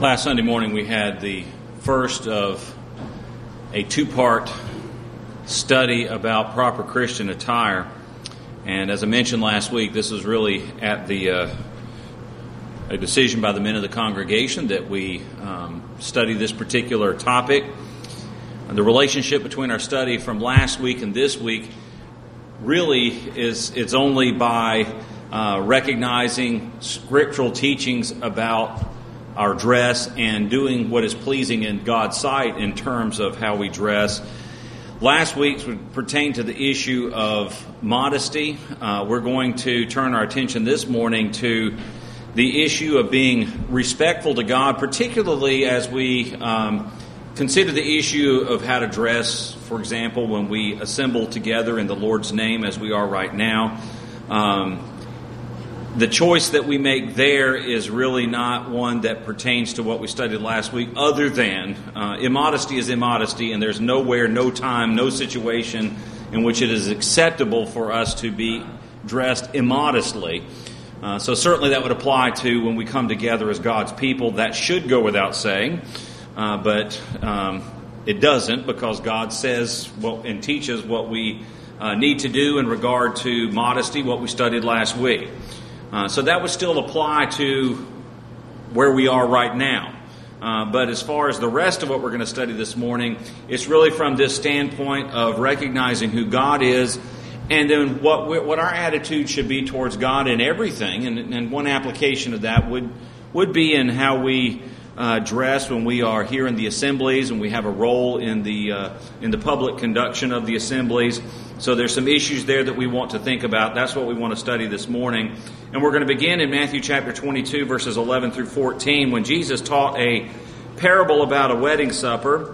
Last Sunday morning we had the first of a two-part study about proper Christian attire. And as I mentioned last week, this was really at a decision by the men of the congregation that we study this particular topic. And the relationship between our study from last week and this week really it's only by recognizing scriptural teachings about our dress and doing what is pleasing in God's sight in terms of how we dress. Last week's would pertain to the issue of modesty. We're going to turn our attention this morning to the issue of being respectful to God, particularly as we consider the issue of how to dress, for example, when we assemble together in the Lord's name as we are right now. The choice that we make there is really not one that pertains to what we studied last week, other than immodesty is immodesty, and there's nowhere, no time, no situation in which it is acceptable for us to be dressed immodestly. So certainly that would apply to when we come together as God's people. That should go without saying, but it doesn't, because God says and teaches what we need to do in regard to modesty, what we studied last week. So that would still apply to where we are right now. But as far as the rest of what we're going to study this morning, it's really from this standpoint of recognizing who God is, and then what our attitude should be towards God in everything. And one application of that would be in how we dress when we are here in the assemblies and we have a role in the public conduction of the assemblies. So there's some issues there that we want to think about. That's what we want to study this morning. And we're going to begin in Matthew chapter 22, verses 11 through 14, when Jesus taught a parable about a wedding supper.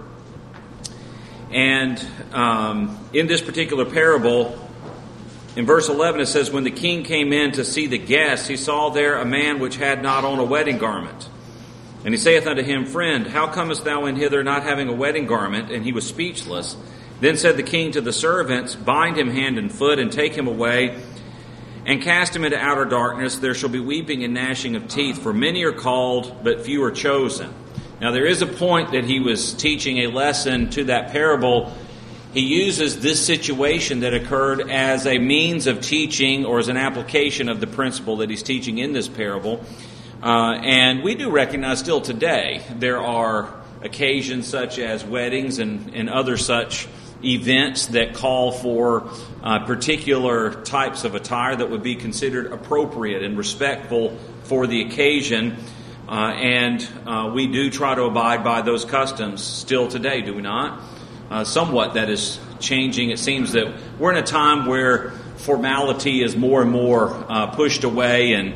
And in this particular parable, in verse 11 it says, "When the king came in to see the guests, he saw there a man which had not on a wedding garment. And he saith unto him, Friend, how comest thou in hither not having a wedding garment? And he was speechless. Then said the king to the servants, Bind him hand and foot, and take him away, and cast him into outer darkness. There shall be weeping and gnashing of teeth, for many are called, but few are chosen." Now there is a point that he was teaching a lesson to that parable. He uses this situation that occurred as a means of teaching, or as an application of the principle that he's teaching in this parable. And we do recognize still today there are occasions such as weddings and other such events that call for particular types of attire that would be considered appropriate and respectful for the occasion. And we do try to abide by those customs still today, do we not? Somewhat that is changing. It seems that we're in a time where formality is more and more pushed away, and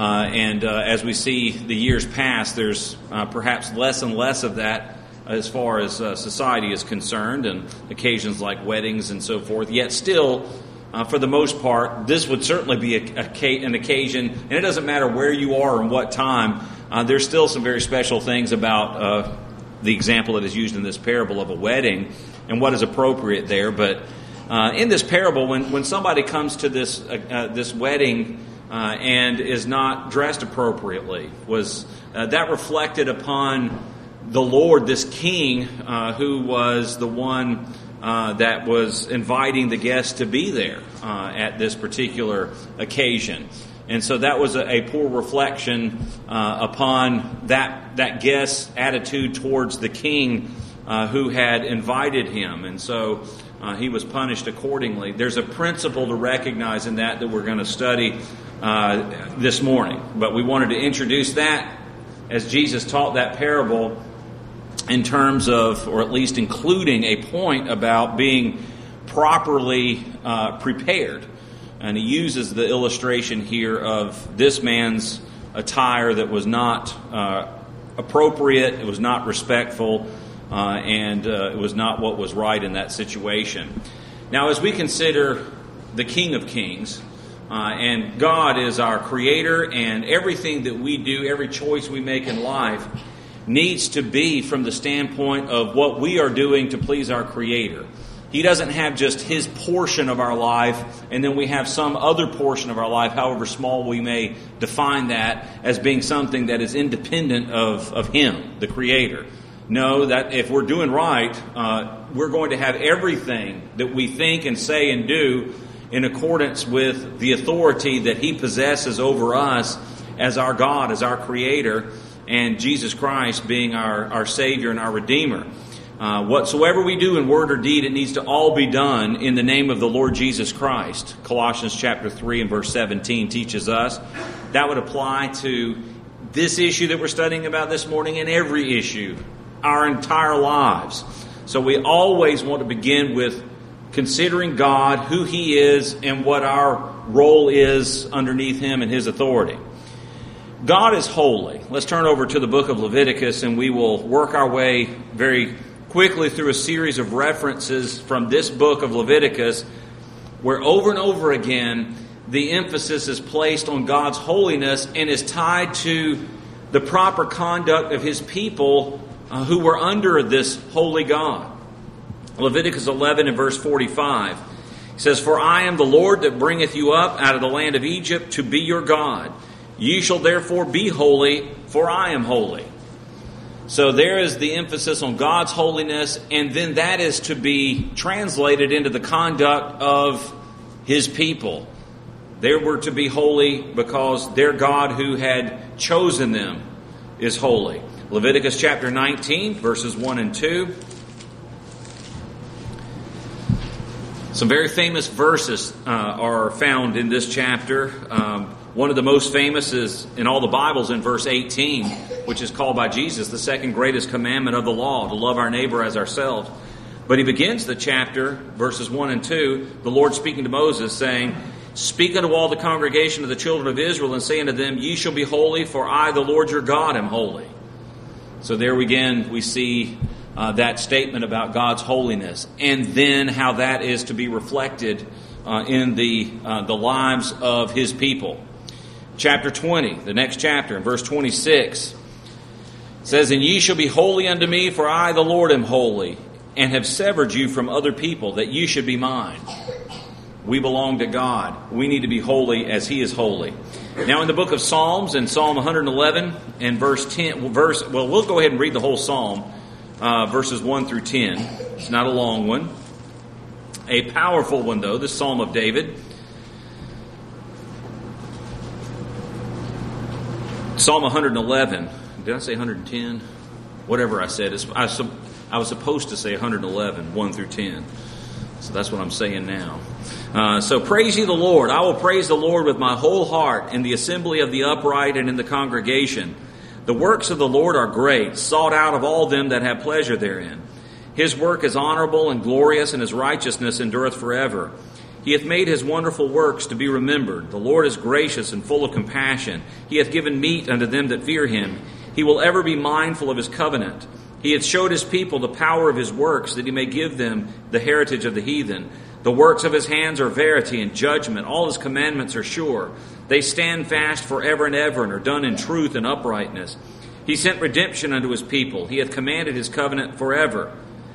as we see the years pass, there's perhaps less and less of that as far as society is concerned, and occasions like weddings and so forth. Yet still, for the most part, this would certainly be an occasion, and it doesn't matter where you are and what time, there's still some very special things about the example that is used in this parable of a wedding and what is appropriate there. But in this parable, when somebody comes to this wedding and is not dressed appropriately, was that reflected upon the Lord, this king, who was the one that was inviting the guests to be there at this particular occasion. And so that was a poor reflection upon that guest's attitude towards the king who had invited him. And so he was punished accordingly. There's a principle to recognize in that we're going to study this morning. But we wanted to introduce that as Jesus taught that parable in terms of, or at least including, a point about being properly prepared. And he uses the illustration here of this man's attire that was not appropriate, it was not respectful, and it was not what was right in that situation. Now, as we consider the King of Kings, and God is our Creator, and everything that we do, every choice we make in life, needs to be from the standpoint of what we are doing to please our Creator. He doesn't have just His portion of our life, and then we have some other portion of our life, however small we may define that, as being something that is independent of Him, the Creator. No, that if we're doing right, we're going to have everything that we think and say and do in accordance with the authority that He possesses over us as our God, as our Creator, and Jesus Christ being our Savior and our Redeemer. Whatsoever we do in word or deed, it needs to all be done in the name of the Lord Jesus Christ. Colossians chapter 3 and verse 17 teaches us. That would apply to this issue that we're studying about this morning and every issue, our entire lives. So we always want to begin with considering God, who He is, and what our role is underneath Him and His authority. God is holy. Let's turn over to the book of Leviticus, and we will work our way very quickly through a series of references from this book of Leviticus, where over and over again the emphasis is placed on God's holiness and is tied to the proper conduct of His people who were under this holy God. Leviticus 11 and verse 45 says, "For I am the Lord that bringeth you up out of the land of Egypt to be your God. Ye shall therefore be holy, for I am holy." So there is the emphasis on God's holiness, and then that is to be translated into the conduct of His people. They were to be holy because their God who had chosen them is holy. Leviticus chapter 19, verses 1 and 2. Some very famous verses are found in this chapter. One of the most famous is in all the Bibles in verse 18, which is called by Jesus the second greatest commandment of the law, to love our neighbor as ourselves. But he begins the chapter, verses 1 and 2, the Lord speaking to Moses, saying, "Speak unto all the congregation of the children of Israel, and say unto them, Ye shall be holy, for I, the Lord your God, am holy." So there again we see that statement about God's holiness, and then how that is to be reflected in the lives of His people. Chapter 20, the next chapter, in verse 26, says, "And ye shall be holy unto me, for I, the Lord, am holy, and have severed you from other people, that ye should be mine." We belong to God. We need to be holy as He is holy. Now in the book of Psalms, in Psalm 111 and verse 10, we'll go ahead and read the whole Psalm, verses 1 through 10. It's not a long one. A powerful one, though, the Psalm of David. Psalm 111. Did I say 110? Whatever I said. I was supposed to say 111, 1 through 10. So that's what I'm saying now. So praise ye the Lord. I will praise the Lord with my whole heart in the assembly of the upright and in the congregation. The works of the Lord are great, sought out of all them that have pleasure therein. His work is honorable and glorious, and His righteousness endureth forever. He hath made His wonderful works to be remembered. The Lord is gracious and full of compassion. He hath given meat unto them that fear Him. He will ever be mindful of His covenant. He hath showed His people the power of His works, that He may give them the heritage of the heathen. The works of His hands are verity and judgment. All His commandments are sure. They stand fast forever and ever, and are done in truth and uprightness. He sent redemption unto His people. He hath commanded His covenant forever.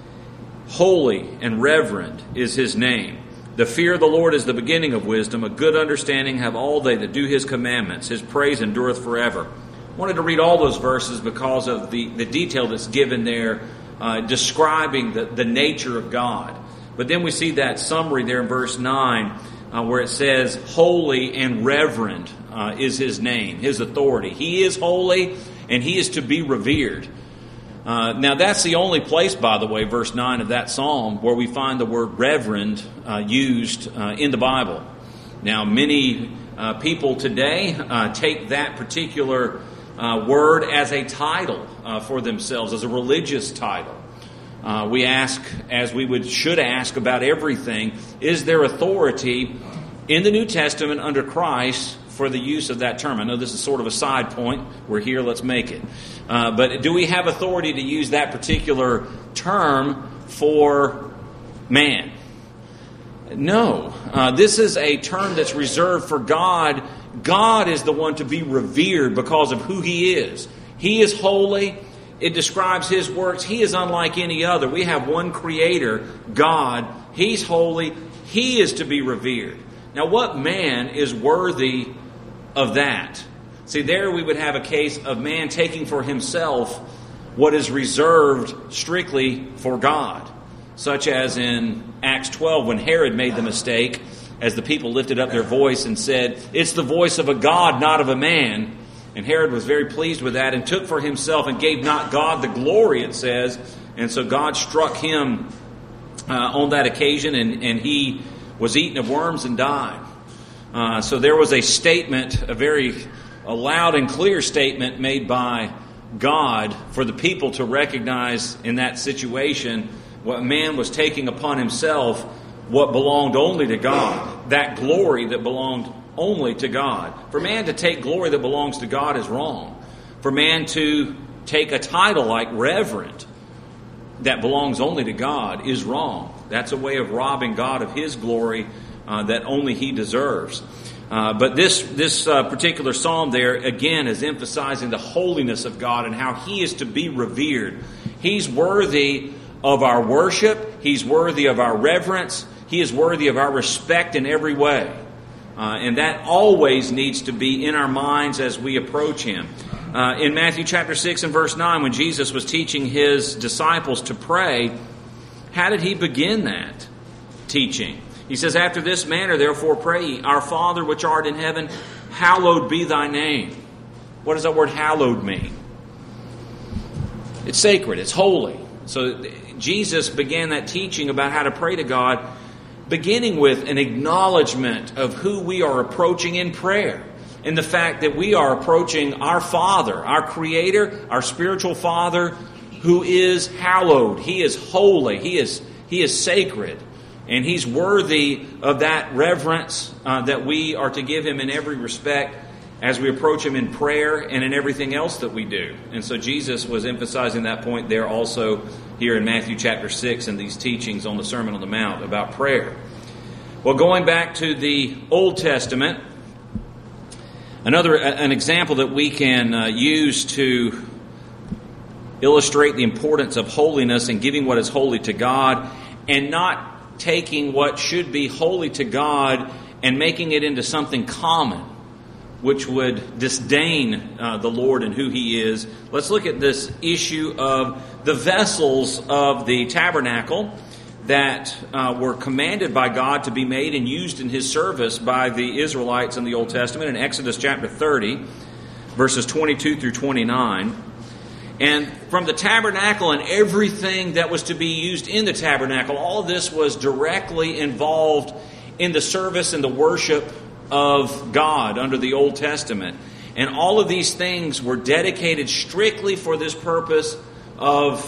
Holy and reverend is His name. The fear of the Lord is the beginning of wisdom. A good understanding have all they that do His commandments. His praise endureth forever. I wanted to read all those verses because of the detail that's given there, describing the nature of God. But then we see that summary there in verse 9, where it says, holy and reverend is His name, His authority. He is holy, and He is to be revered. Now that's the only place, by the way, verse 9 of that psalm, where we find the word reverend used in the Bible. Now many people today take that particular word as a title for themselves, as a religious title. We ask, as we should ask about everything, is there authority in the New Testament under Christ for the use of that term? I know this is sort of a side point. We're here, let's make it. But do we have authority to use that particular term for man? No. This is a term that's reserved for God. God is the one to be revered because of who He is. He is holy. It describes His works. He is unlike any other. We have one Creator, God, He's holy. He is to be revered. Now, what man is worthy of that? See, there we would have a case of man taking for himself what is reserved strictly for God, such as in Acts 12 when Herod made the mistake as the people lifted up their voice and said, "It's the voice of a God, not of a man." And Herod was very pleased with that and took for himself and gave not God the glory, it says. And so God struck him on that occasion, and he was eaten of worms and died. So there was a statement, a loud and clear statement made by God for the people to recognize in that situation what man was taking upon himself, what belonged only to God, that glory that belonged only to God. For man to take glory that belongs to God is wrong. For man to take a title like reverend that belongs only to God is wrong. That's a way of robbing God of His glory that only He deserves. But this particular psalm there, again, is emphasizing the holiness of God and how He is to be revered. He's worthy of our worship. He's worthy of our reverence. He is worthy of our respect in every way. And that always needs to be in our minds as we approach Him. In Matthew chapter 6 and verse 9, when Jesus was teaching His disciples to pray, how did He begin that teaching? He says, "After this manner, therefore, pray ye, Our Father which art in heaven, hallowed be thy name." What does that word hallowed mean? It's sacred. It's holy. So Jesus began that teaching about how to pray to God, beginning with an acknowledgement of who we are approaching in prayer, and the fact that we are approaching our Father, our Creator, our spiritual Father, who is hallowed. He is holy. He is sacred. And He's worthy of that reverence that we are to give Him in every respect as we approach Him in prayer and in everything else that we do. And so Jesus was emphasizing that point there also here in Matthew chapter 6 in these teachings on the Sermon on the Mount about prayer. Well, going back to the Old Testament, an example that we can use to illustrate the importance of holiness and giving what is holy to God, and not taking what should be holy to God and making it into something common, which would disdain the Lord and who He is. Let's look at this issue of the vessels of the tabernacle that were commanded by God to be made and used in His service by the Israelites in the Old Testament in Exodus chapter 30, verses 22 through 29. And from the tabernacle and everything that was to be used in the tabernacle, all of this was directly involved in the service and the worship of God under the Old Testament. And all of these things were dedicated strictly for this purpose of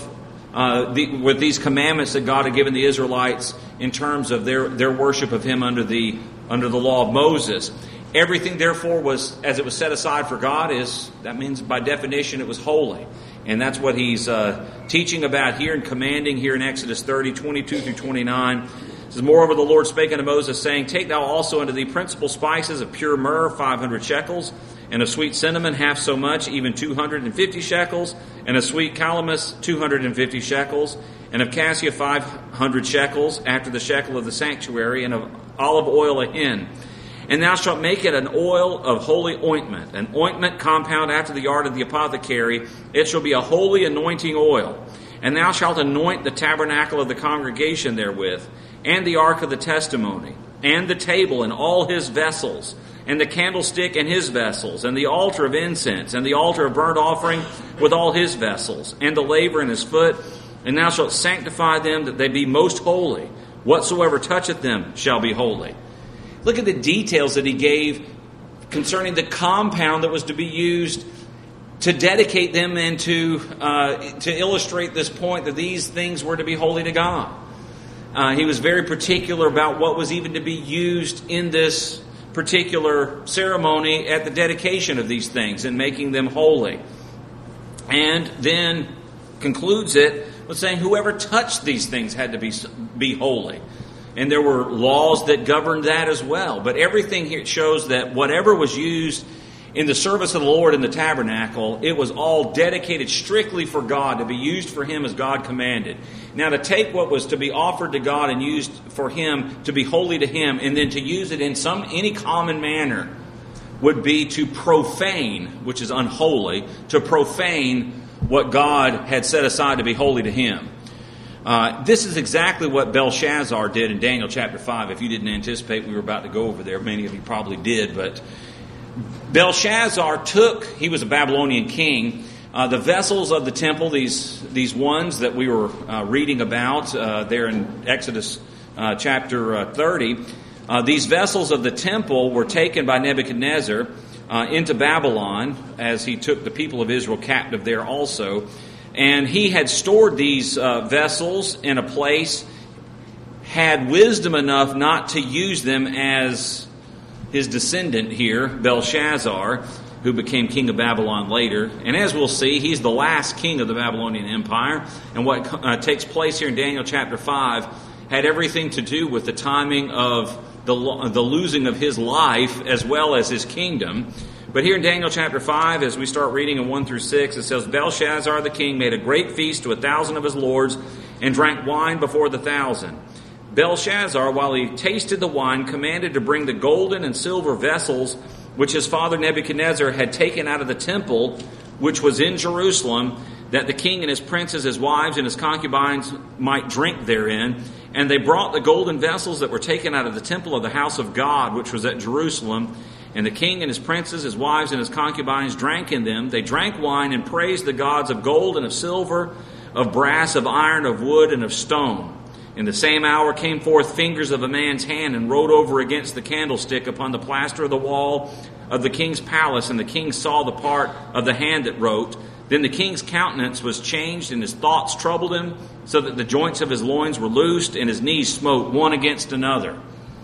with these commandments that God had given the Israelites in terms of their worship of Him under the law of Moses. Everything, therefore, was, as it was set aside for God, that means by definition it was holy. And that's what He's teaching about here and commanding here in Exodus 30, 22 through 29. It says, "Moreover, the Lord spake unto Moses, saying, Take thou also unto thee principal spices of pure myrrh, 500 shekels, and of sweet cinnamon, half so much, even 250 shekels, and of sweet calamus, 250 shekels, and of cassia, 500 shekels, after the shekel of the sanctuary, and of olive oil a hin. And thou shalt make it an oil of holy ointment, an ointment compound after the art of the apothecary. It shall be a holy anointing oil. And thou shalt anoint the tabernacle of the congregation therewith, and the ark of the testimony, and the table and all his vessels, and the candlestick and his vessels, and the altar of incense, and the altar of burnt offering with all his vessels, and the laver in his foot. And thou shalt sanctify them that they be most holy. Whatsoever toucheth them shall be holy." Look at the details that he gave concerning the compound that was to be used to dedicate them and to illustrate this point that these things were to be holy to God. He was very particular about what was even to be used in this particular ceremony at the dedication of these things and making them holy. And then concludes it with saying whoever touched these things had to be holy. And there were laws that governed that as well. But everything here shows that whatever was used in the service of the Lord in the tabernacle, it was all dedicated strictly for God, to be used for Him as God commanded. Now, to take what was to be offered to God and used for Him to be holy to Him, and then to use it in any common manner, would be to profane, which is unholy, to profane what God had set aside to be holy to Him. This is exactly what Belshazzar did in Daniel chapter 5. If you didn't anticipate we were about to go over there, many of you probably did, but Belshazzar he was a Babylonian king, the vessels of the temple, these ones that we were reading about there in Exodus chapter 30, these vessels of the temple were taken by Nebuchadnezzar into Babylon, as he took the people of Israel captive there also. And he had stored these vessels in a place, had wisdom enough not to use them as his descendant here, Belshazzar, who became king of Babylon later. And as we'll see, he's the last king of the Babylonian Empire. And what takes place here in Daniel chapter 5 had everything to do with the timing of the losing of his life as well as his kingdom. But here in Daniel chapter 5, as we start reading in 1 through 6, it says, Belshazzar the king made a great feast to 1,000 of his lords and drank wine before the 1,000. Belshazzar, while he tasted the wine, commanded to bring the golden and silver vessels which his father Nebuchadnezzar had taken out of the temple, which was in Jerusalem, that the king and his princes, his wives, and his concubines might drink therein. And they brought the golden vessels that were taken out of the temple of the house of God, which was at Jerusalem. And the king and his princes, his wives, and his concubines drank in them. They drank wine and praised the gods of gold and of silver, of brass, of iron, of wood, and of stone. In the same hour came forth fingers of a man's hand and wrote over against the candlestick upon the plaster of the wall of the king's palace. And the king saw the part of the hand that wrote. Then the king's countenance was changed, and his thoughts troubled him, so that the joints of his loins were loosed, and his knees smote one against another.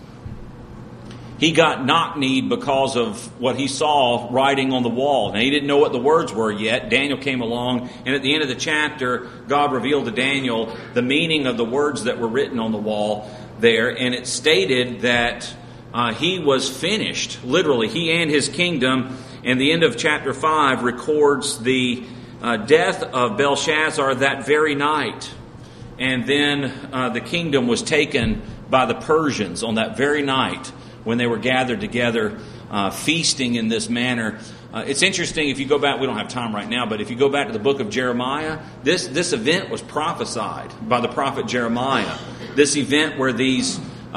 He got knock-kneed because of what he saw writing on the wall. Now, he didn't know what the words were yet. Daniel came along, and at the end of the chapter, God revealed to Daniel the meaning of the words that were written on the wall there, and it stated that he was finished, literally, he and his kingdom. And the end of chapter 5 records the death of Belshazzar that very night. And then the kingdom was taken by the Persians on that very night when they were gathered together, feasting in this manner. It's interesting, if you go back, we don't have time right now, but if you go back to the book of Jeremiah, this event was prophesied by the prophet Jeremiah. This event where these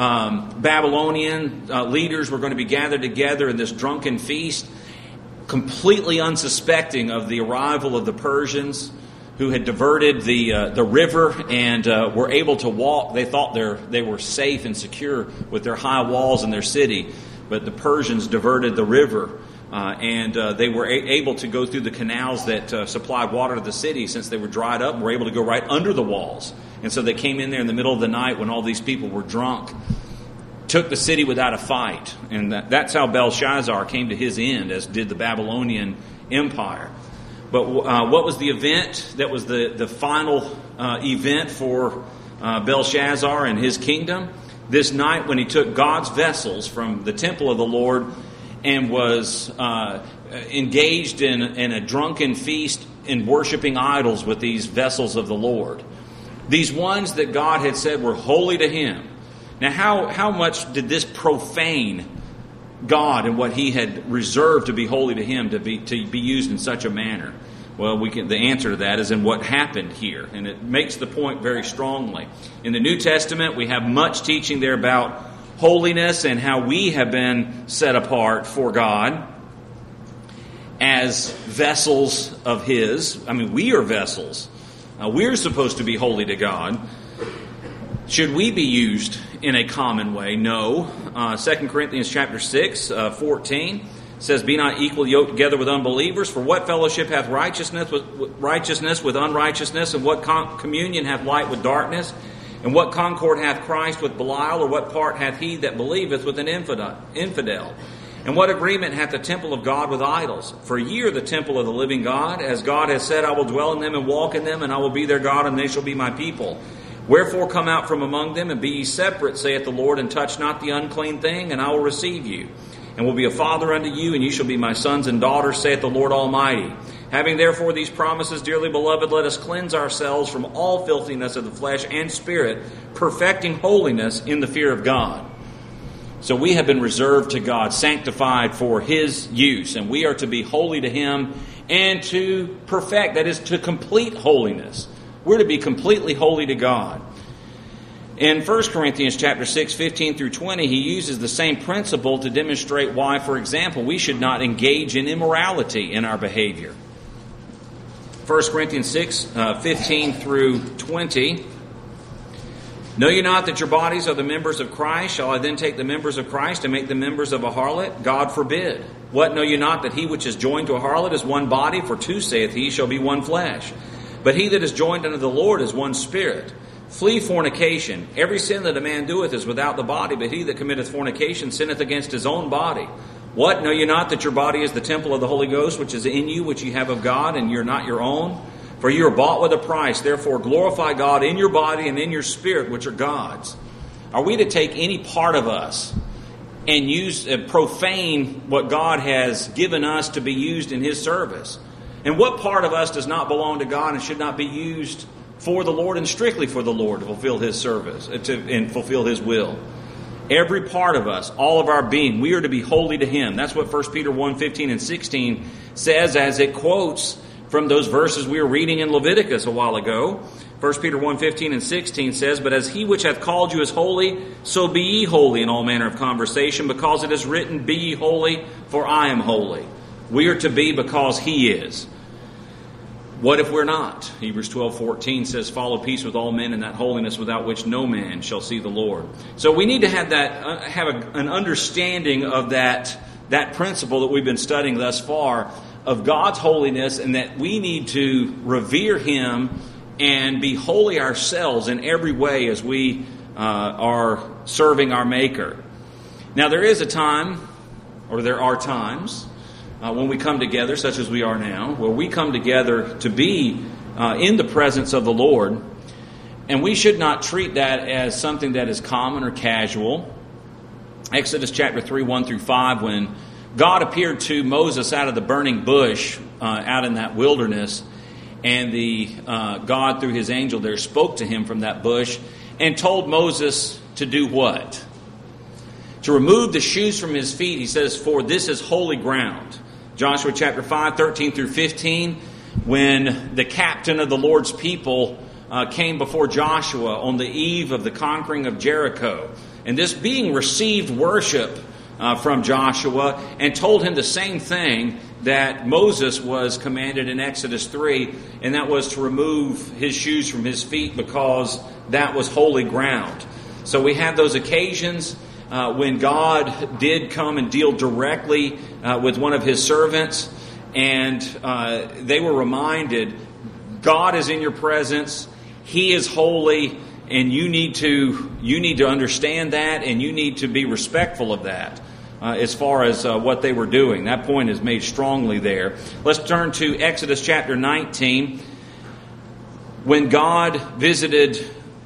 Babylonian leaders were going to be gathered together in this drunken feast, completely unsuspecting of the arrival of the Persians, who had diverted the river and were able to walk. They thought they were safe and secure with their high walls in their city, but the Persians diverted the river, and they were able to go through the canals that supplied water to the city, since they were dried up, and were able to go right under the walls. And so they came in there in the middle of the night when all these people were drunk, took the city without a fight. And that's how Belshazzar came to his end, as did the Babylonian Empire. But what was the event that was the final event for Belshazzar and his kingdom? This night when he took God's vessels from the temple of the Lord and was engaged in a drunken feast in worshiping idols with these vessels of the Lord. These ones that God had said were holy to Him. Now, how much did this profane God and what He had reserved to be holy to Him to be used in such a manner? Well, the answer to that is in what happened here, and it makes the point very strongly. In the New Testament, we have much teaching there about holiness and how we have been set apart for God as vessels of His. I mean, we are vessels. We're supposed to be holy to God. Should we be used in a common way? No. 2 Corinthians chapter 6, 14 says, "Be not equally yoked together with unbelievers. For what fellowship hath righteousness with unrighteousness? And what communion hath light with darkness? And what concord hath Christ with Belial? Or what part hath he that believeth with an infidel? And what agreement hath the temple of God with idols? For ye are the temple of the living God. As God has said, I will dwell in them and walk in them, and I will be their God, and they shall be my people. Wherefore come out from among them, and be ye separate, saith the Lord, and touch not the unclean thing, and I will receive you. and will be a father unto you, and you shall be my sons and daughters, saith the Lord Almighty. Having therefore these promises, dearly beloved, let us cleanse ourselves from all filthiness of the flesh and spirit, perfecting holiness in the fear of God. So we have been reserved to God, sanctified for His use, and we are to be holy to Him and to perfect, that is, to complete holiness. We're to be completely holy to God. In 1 Corinthians chapter 6, 15 through 20, he uses the same principle to demonstrate why, for example, we should not engage in immorality in our behavior. 1 Corinthians 6, 15 through 20. Know ye not that your bodies are the members of Christ? Shall I then take the members of Christ and make them members of a harlot? God forbid. What, know ye not that he which is joined to a harlot is one body? For two, saith he, shall be one flesh. But he that is joined unto the Lord is one spirit. Flee fornication. Every sin that a man doeth is without the body, but he that committeth fornication sinneth against his own body. What, know ye not that your body is the temple of the Holy Ghost, which is in you, which ye have of God, and you're not your own? For you are bought with a price. Therefore glorify God in your body and in your spirit, which are God's. Are we to take any part of us and use profane what God has given us to be used in His service? And what part of us does not belong to God and should not be used for the Lord and strictly for the Lord to fulfill His service and fulfill His will? Every part of us, all of our being, we are to be holy to Him. That's what 1 Peter 1, 15 and 16 says as it quotes from those verses we were reading in Leviticus a while ago. 1 Peter 1, 15 and 16 says, But as He which hath called you is holy, so be ye holy in all manner of conversation, because it is written, Be ye holy, for I am holy. We are to be because He is. What if we're not? Hebrews 12:14 says, Follow peace with all men and that holiness without which no man shall see the Lord. So we need to have an understanding of that principle that we've been studying thus far of God's holiness, and that we need to revere Him and be holy ourselves in every way as we are serving our Maker. Now there is a time, or there are times, when we come together, such as we are now, where we come together to be in the presence of the Lord, and we should not treat that as something that is common or casual. Exodus chapter 3, 1 through 5, when God appeared to Moses out of the burning bush out in that wilderness, and God through His angel there spoke to him from that bush and told Moses to do what? To remove the shoes from his feet. He says, for this is holy ground. Joshua chapter 5, 13 through 15, when the captain of the Lord's people came before Joshua on the eve of the conquering of Jericho. And this being received worship from Joshua and told him the same thing that Moses was commanded in Exodus 3, and that was to remove his shoes from his feet because that was holy ground. So we have those occasions when God did come and deal directly with one of His servants, and they were reminded, God is in your presence, He is holy, and you need to understand that, and you need to be respectful of that as far as what they were doing. That point is made strongly there. Let's turn to Exodus chapter 19. When God visited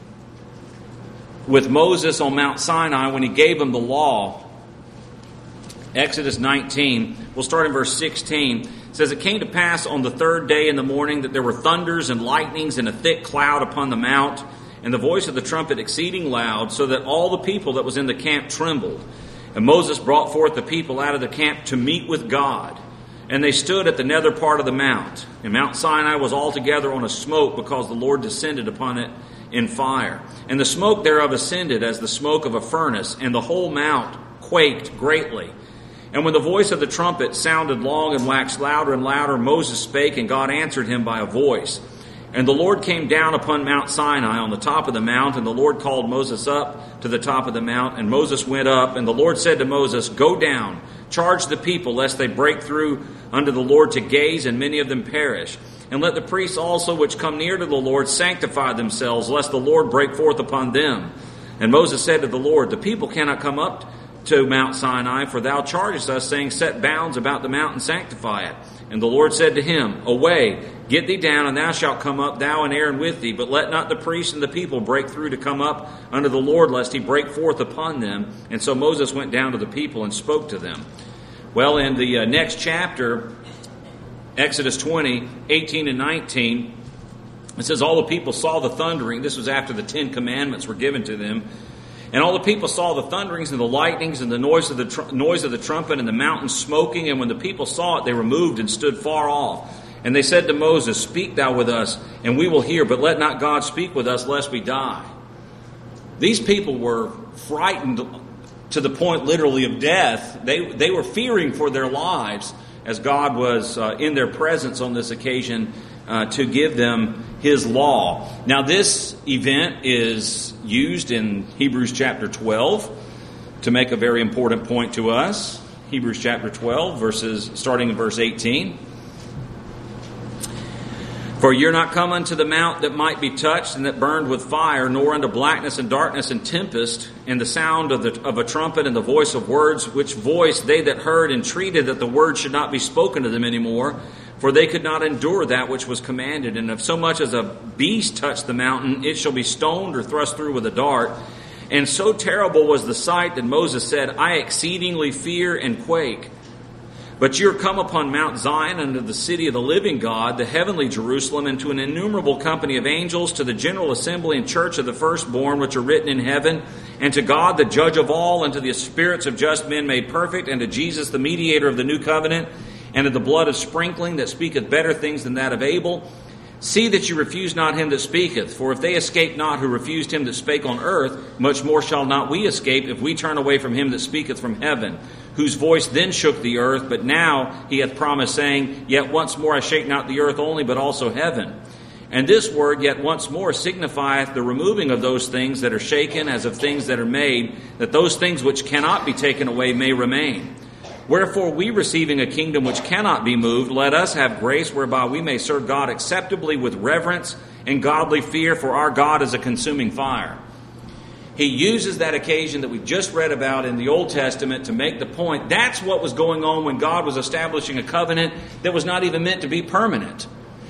with Moses on Mount Sinai, when He gave him the law, Exodus 19, we'll start in verse 16. It says, It came to pass on the third day in the morning that there were thunders and lightnings and a thick cloud upon the mount, and the voice of the trumpet exceeding loud, so that all the people that was in the camp trembled. And Moses brought forth the people out of the camp to meet with God. And they stood at the nether part of the mount. And Mount Sinai was altogether on a smoke, because the Lord descended upon it in fire. And the smoke thereof ascended as the smoke of a furnace, and the whole mount quaked greatly. And when the voice of the trumpet sounded long and waxed louder and louder, Moses spake, and God answered him by a voice. And the Lord came down upon Mount Sinai on the top of the mount, and the Lord called Moses up to the top of the mount, and Moses went up, and the Lord said to Moses, Go down, charge the people, lest they break through unto the Lord to gaze, and many of them perish. And let the priests also which come near to the Lord sanctify themselves, lest the Lord break forth upon them. And Moses said to the Lord, The people cannot come up to Mount Sinai, for thou chargest us, saying, Set bounds about the mount and sanctify it. And the Lord said to him, Away, Get thee down, and thou shalt come up, thou and Aaron with thee. But let not the priests and the people break through to come up unto the Lord, lest he break forth upon them. And so Moses went down to the people and spoke to them. Well, in the next chapter, Exodus 20, 18 and 19, it says, all the people saw the thundering. This was after the 10 commandments were given to them. And all the people saw the thunderings and the lightnings and the noise of the trumpet and the mountain smoking. And when the people saw it, they removed and stood far off. And they said to Moses, speak thou with us, and we will hear, but let not God speak with us, lest we die. These people were frightened to the point, literally, of death. They were fearing for their lives as God was in their presence on this occasion to give them His law. Now, this event is used in Hebrews chapter 12 to make a very important point to us. Hebrews chapter 12, starting in verse 18. For you're not come unto the mount that might be touched and that burned with fire, nor unto blackness and darkness and tempest, and the sound of a trumpet and the voice of words, which voice they that heard entreated that the word should not be spoken to them any more, for they could not endure that which was commanded. And if so much as a beast touch the mountain, it shall be stoned or thrust through with a dart. And so terrible was the sight that Moses said, I exceedingly fear and quake. But you're come upon Mount Zion, unto the city of the living God, the heavenly Jerusalem, and to an innumerable company of angels, to the general assembly and church of the firstborn, which are written in heaven, and to God, the judge of all, and to the spirits of just men made perfect, and to Jesus, the mediator of the new covenant, and to the blood of sprinkling that speaketh better things than that of Abel. See that you refuse not him that speaketh. For if they escape not who refused him that spake on earth, much more shall not we escape if we turn away from him that speaketh from heaven, whose voice then shook the earth, but now he hath promised, saying, Yet once more I shake not the earth only, but also heaven. And this word, yet once more, signifieth the removing of those things that are shaken, as of things that are made, that those things which cannot be taken away may remain. Wherefore we, receiving a kingdom which cannot be moved, let us have grace whereby we may serve God acceptably with reverence and godly fear, for our God is a consuming fire. He uses that occasion that we just read about in the Old Testament to make the point. That's what was going on when God was establishing a covenant that was not even meant to be permanent.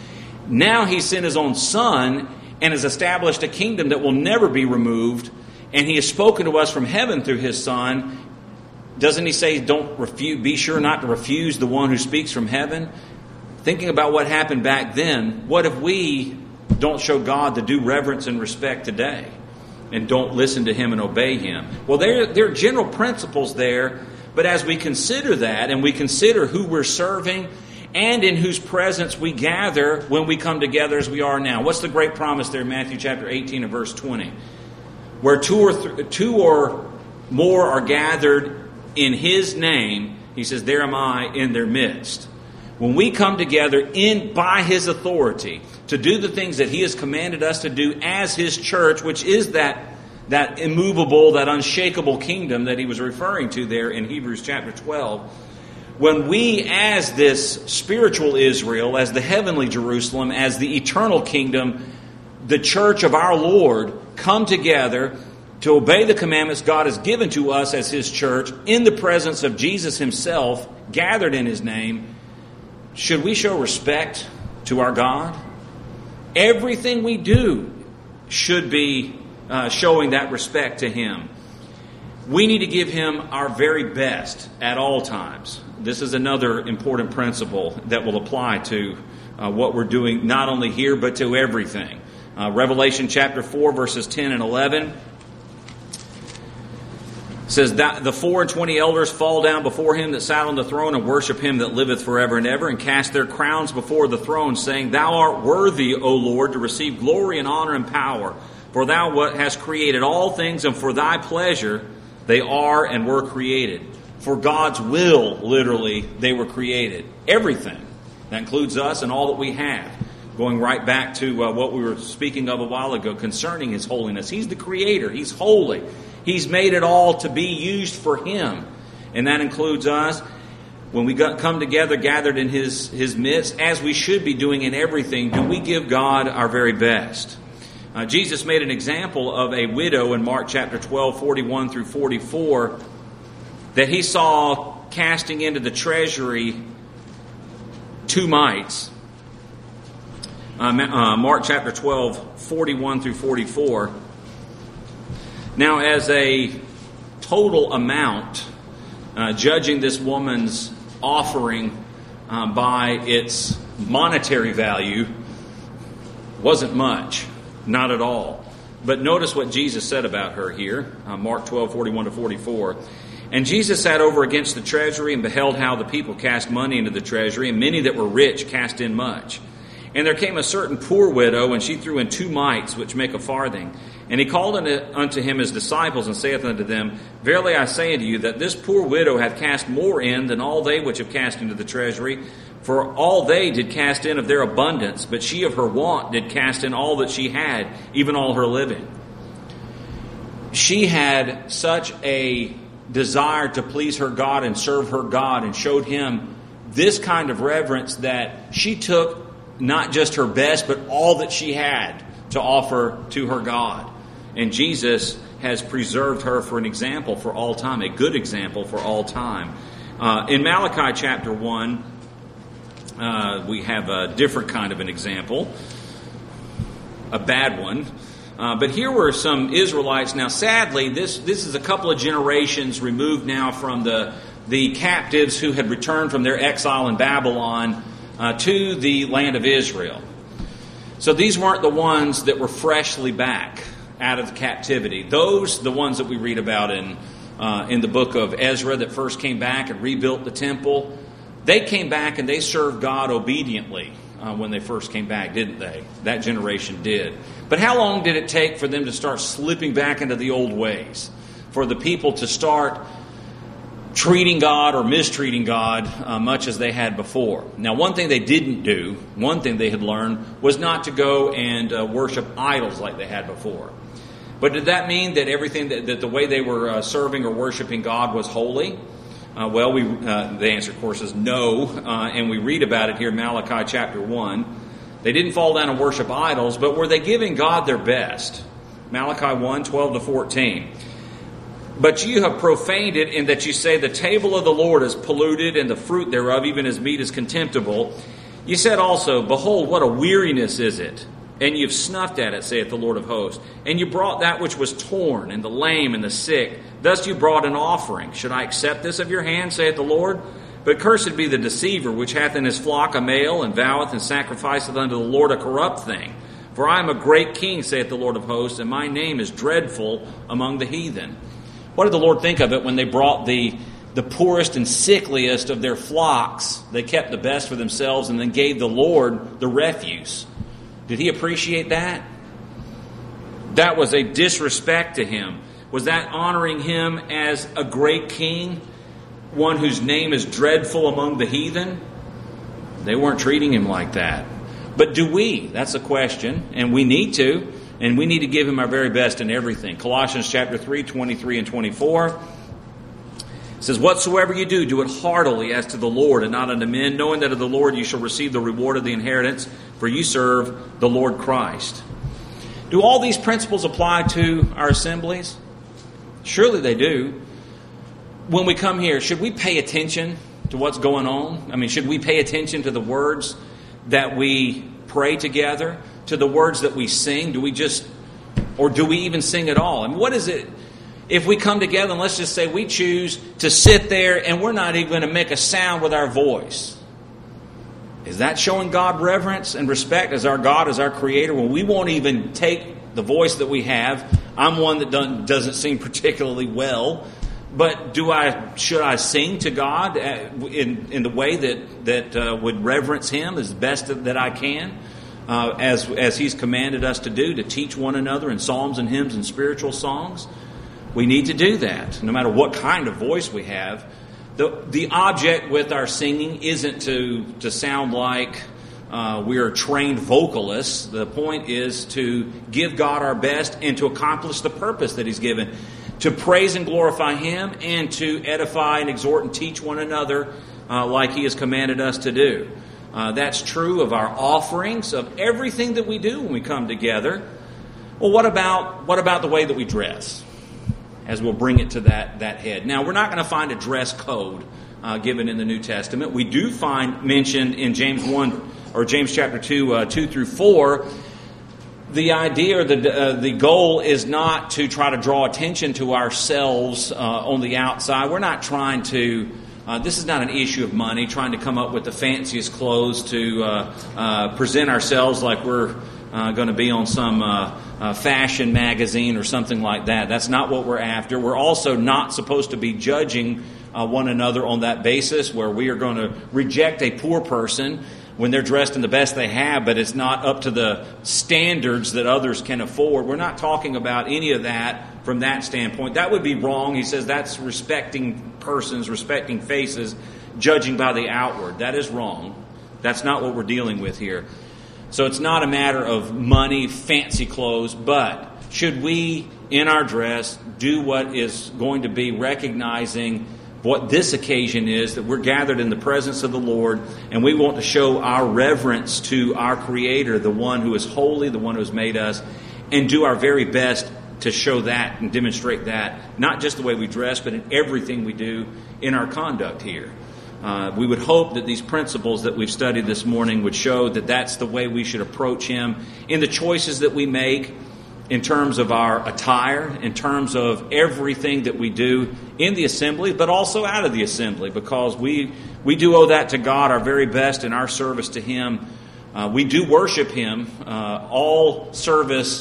Now He sent His own Son and has established a kingdom that will never be removed. And He has spoken to us from heaven through His Son. Doesn't He say, be sure not to refuse the one who speaks from heaven? Thinking about what happened back then, what if we don't show God the due reverence and respect today and don't listen to Him and obey Him? Well, there are general principles there, but as we consider that and we consider who we're serving and in whose presence we gather when we come together as we are now. What's the great promise there in Matthew chapter 18 and verse 20? Where two or more are gathered in His name, He says, there am I in their midst. When we come together by His authority to do the things that He has commanded us to do as His church, which is that immovable, that unshakable kingdom that He was referring to there in Hebrews chapter 12, when we as this spiritual Israel, as the heavenly Jerusalem, as the eternal kingdom, the church of our Lord, come together to obey the commandments God has given to us as His church in the presence of Jesus Himself, gathered in His name, should we show respect to our God? Everything we do should be showing that respect to Him. We need to give Him our very best at all times. This is another important principle that will apply to what we're doing not only here but to everything. Revelation chapter 4 verses 10 and 11 says that the 24 elders fall down before Him that sat on the throne and worship Him that liveth forever and ever, and cast their crowns before the throne, saying, Thou art worthy, O Lord, to receive glory and honor and power. For Thou hast created all things, and for Thy pleasure they are and were created. For God's will, literally, they were created. Everything. That includes us and all that we have. Going right back to what we were speaking of a while ago concerning His holiness. He's the Creator. He's holy. He's made it all to be used for Him. And that includes us. When we come together, gathered in His midst, as we should be doing in everything, do we give God our very best? Jesus made an example of a widow in Mark chapter 12, 41 through 44, that He saw casting into the treasury 2 mites. Mark chapter 12, 41 through 44. Now, as a total amount, judging this woman's offering by its monetary value, wasn't much, not at all. But notice what Jesus said about her here, Mark 12, 41 to 44. And Jesus sat over against the treasury and beheld how the people cast money into the treasury, and many that were rich cast in much. And there came a certain poor widow, and she threw in 2 mites, which make a farthing. And he called unto him his disciples, and saith unto them, Verily I say unto you, that this poor widow hath cast more in than all they which have cast into the treasury. For all they did cast in of their abundance, but she of her want did cast in all that she had, even all her living. She had such a desire to please her God and serve her God, and showed him this kind of reverence that she took not just her best, but all that she had to offer to her God. And Jesus has preserved her for an example for all time, a good example for all time. In Malachi chapter 1, we have a different kind of an example, a bad one. But here were some Israelites. Now, sadly, this is a couple of generations removed now from the captives who had returned from their exile in Babylon to the land of Israel. So these weren't the ones that were freshly back out of the captivity. Those, the ones that we read about in the book of Ezra that first came back and rebuilt the temple, they came back and they served God obediently when they first came back, didn't they? That generation did. But how long did it take for them to start slipping back into the old ways? For the people to start treating God or mistreating God much as they had before. Now, one thing they didn't do, one thing they had learned, was not to go and worship idols like they had before. But did that mean that everything, that the way they were serving or worshiping God was holy? Well, the answer, of course, is no. And we read about it here in Malachi chapter 1. They didn't fall down and worship idols, but were they giving God their best? Malachi 1, 12 to 14. But you have profaned it in that you say the table of the Lord is polluted, and the fruit thereof, even his meat, is contemptible. You said also, Behold, what a weariness is it! And you've snuffed at it, saith the Lord of hosts. And you brought that which was torn, and the lame, and the sick. Thus you brought an offering. Should I accept this of your hand, saith the Lord? But cursed be the deceiver, which hath in his flock a male, and voweth and sacrificeth unto the Lord a corrupt thing. For I am a great king, saith the Lord of hosts, and my name is dreadful among the heathen. What did the Lord think of it when they brought the poorest and sickliest of their flocks? They kept the best for themselves and then gave the Lord the refuse. Did he appreciate that? That was a disrespect to him. Was that honoring him as a great king? One whose name is dreadful among the heathen? They weren't treating him like that. But do we? That's a question. And we need to. And we need to give him our very best in everything. Colossians chapter 3, 23 and 24 says, Whatsoever you do, do it heartily as to the Lord and not unto men, knowing that of the Lord you shall receive the reward of the inheritance, for you serve the Lord Christ. Do all these principles apply to our assemblies? Surely they do. When we come here, should we pay attention to what's going on? I mean, should we pay attention to the words that we pray together, to the words that we sing? Do we even sing at all? And what is it if we come together and let's just say we choose to sit there and we're not even going to make a sound with our voice? Is that showing God reverence and respect as our God, as our Creator, when we won't even take the voice that we have? I'm one that doesn't sing particularly well, but should I sing to God in the way that would reverence Him as best that I can? As He's commanded us to do, to teach one another in psalms and hymns and spiritual songs. We need to do that, no matter what kind of voice we have. The object with our singing isn't to sound like we are trained vocalists. The point is to give God our best and to accomplish the purpose that He's given, to praise and glorify Him and to edify and exhort and teach one another like He has commanded us to do. That's true of our offerings, of everything that we do when we come together. Well, what about the way that we dress? As we'll bring it to that head. Now, we're not going to find a dress code given in the New Testament. We do find mentioned in James 1, or James chapter 2, 2 through 4, the idea or the goal is not to try to draw attention to ourselves on the outside. We're not trying to, this is not an issue of money, trying to come up with the fanciest clothes to present ourselves like we're going to be on some fashion magazine or something like that. That's not what we're after. We're also not supposed to be judging one another on that basis, where we are going to reject a poor person when they're dressed in the best they have, but it's not up to the standards that others can afford. We're not talking about any of that from that standpoint. That would be wrong. He says that's respecting persons, respecting faces, judging by the outward. That is wrong. That's not what we're dealing with here. So it's not a matter of money, fancy clothes, but should we, in our dress, do what is going to be recognizing what this occasion is, that we're gathered in the presence of the Lord, and we want to show our reverence to our Creator, the one who is holy, the one who has made us, and do our very best to show that and demonstrate that, not just the way we dress, but in everything we do in our conduct here. We would hope that these principles that we've studied this morning would show that that's the way we should approach Him in the choices that we make, in terms of our attire, in terms of everything that we do in the assembly, but also out of the assembly, because we do owe that to God, our very best in our service to Him. We do worship Him. All service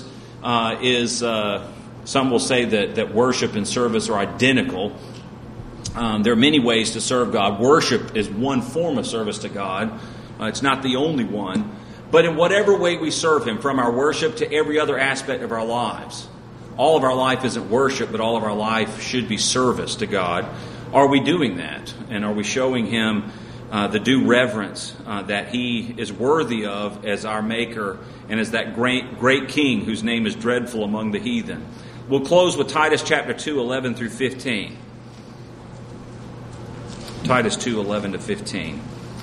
is, some will say that worship and service are identical. There are many ways to serve God. Worship is one form of service to God. It's not the only one. But in whatever way we serve Him, from our worship to every other aspect of our lives, all of our life isn't worship, but all of our life should be service to God. Are we doing that? And are we showing Him the due reverence that He is worthy of as our Maker and as that great King whose name is dreadful among the heathen? We'll close with Titus chapter 2, 11 through 15. Titus 2, 11 to 15.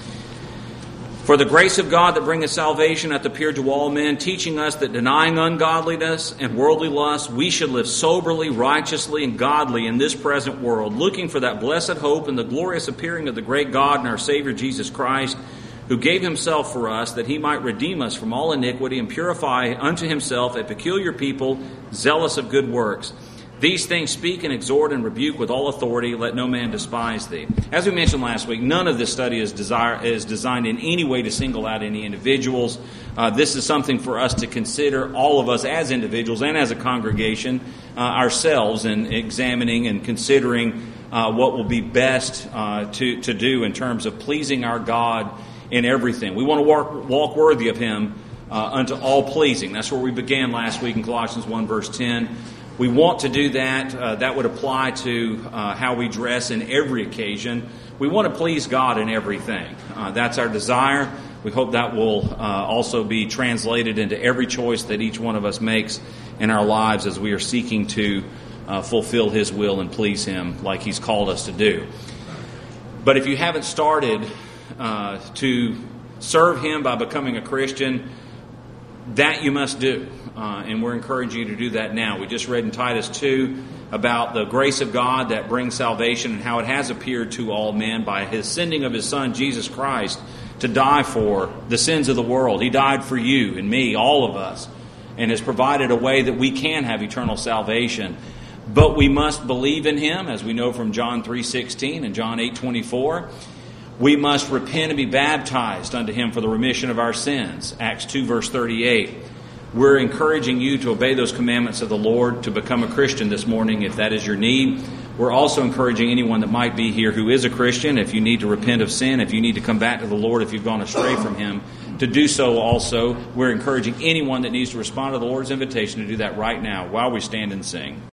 For the grace of God that bringeth salvation hath appeared to all men, teaching us that denying ungodliness and worldly lust, we should live soberly, righteously, and godly in this present world, looking for that blessed hope and the glorious appearing of the great God and our Savior Jesus Christ, who gave Himself for us, that He might redeem us from all iniquity and purify unto Himself a peculiar people, zealous of good works. These things speak and exhort and rebuke with all authority. Let no man despise thee. As we mentioned last week, none of this study is designed in any way to single out any individuals. This is something for us to consider, all of us as individuals and as a congregation, ourselves, in examining and considering what will be best to do in terms of pleasing our God in everything. We want to walk worthy of Him unto all pleasing. That's where we began last week in Colossians 1 verse 10. We want to do that. That would apply to how we dress in every occasion. We want to please God in everything. That's our desire. We hope that will also be translated into every choice that each one of us makes in our lives as we are seeking to fulfill His will and please Him like He's called us to do. But if you haven't started to serve Him by becoming a Christian, that you must do. And we're encouraging you to do that now. We just read in Titus 2 about the grace of God that brings salvation and how it has appeared to all men by His sending of His Son, Jesus Christ, to die for the sins of the world. He died for you and me, all of us, and has provided a way that we can have eternal salvation. But we must believe in Him, as we know from John 3:16 and John 8:24. We must repent and be baptized unto Him for the remission of our sins. Acts 2 verse 38. We're encouraging you to obey those commandments of the Lord, to become a Christian this morning if that is your need. We're also encouraging anyone that might be here who is a Christian, if you need to repent of sin, if you need to come back to the Lord, if you've gone astray from Him, to do so also. We're encouraging anyone that needs to respond to the Lord's invitation to do that right now while we stand and sing.